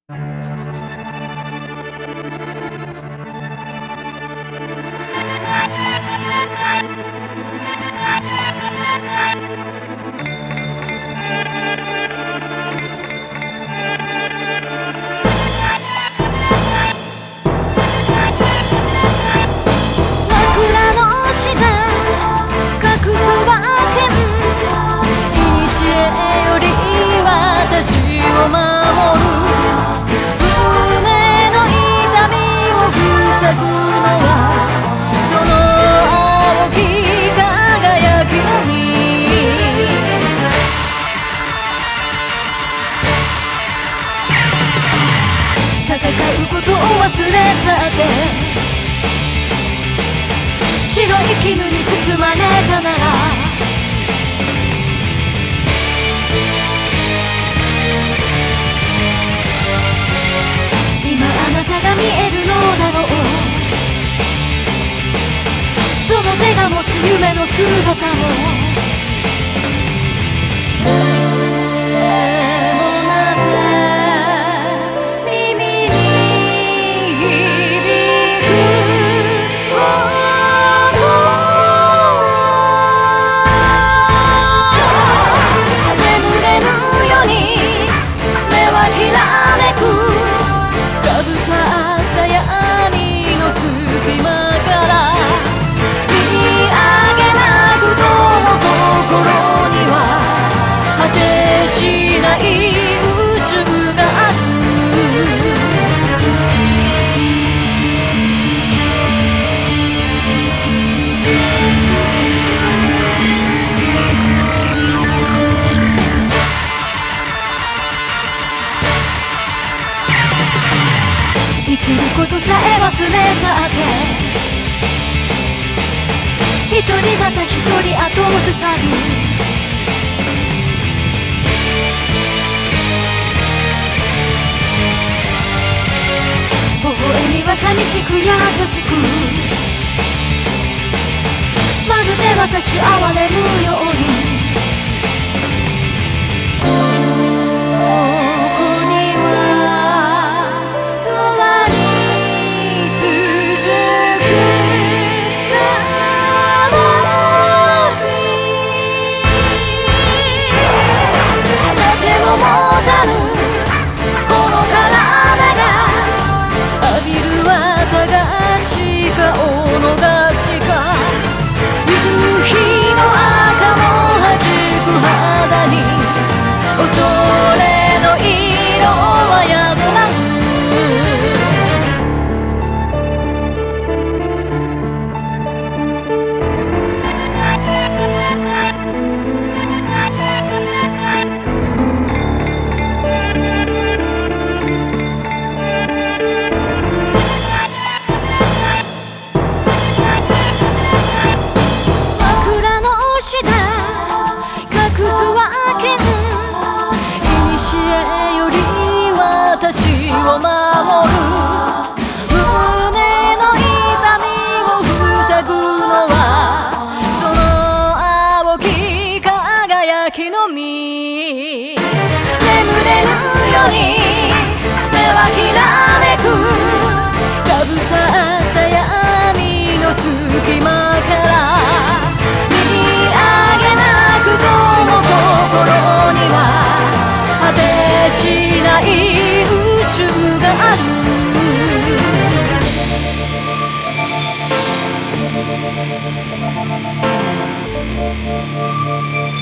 ことを忘れ去って白い絹に包まれたなら今あなたが見えるのだろうその手が持つ夢の姿を生きることさえ忘れ去って一人また一人後ずさり微笑みは寂しく優しくまるで私哀れむように私を守る胸の痛みを塞ぐのはその青き輝きの実眠れるように目はきらめくかぶさった闇の隙間から見上げなくとも心には果てしない宇宙がある